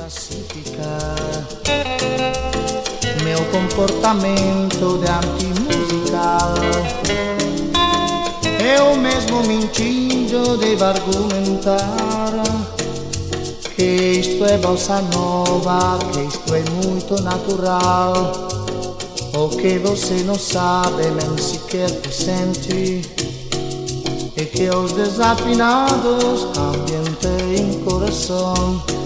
classificar meu comportamento de antimusical. Eu mesmo mentindo devo argumentar que isto é bossa nova, que isto é muito natural. O que você não sabe, nem sequer te sente, é que os desafinados também têm coração.